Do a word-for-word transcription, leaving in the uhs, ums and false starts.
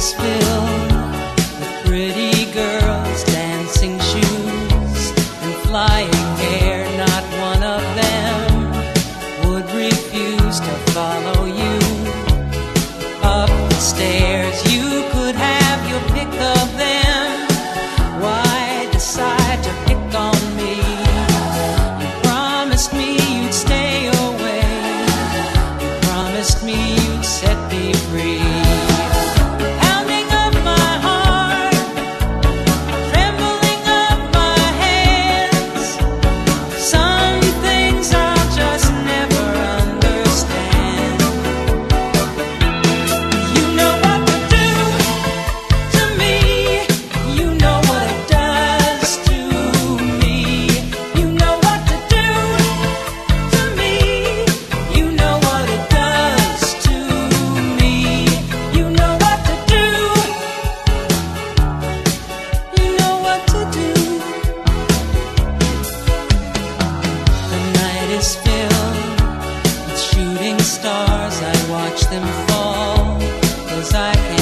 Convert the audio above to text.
is filled with pretty girls, dancing shoes, and flying hair. Not one of them would refuse to follow you up the stairs. You could have your pick of them. Why decide to pick on me? You promised me you'd stay away. You promised me you'd set me free. Is filled with shooting stars. I watch them fall, 'cause I can't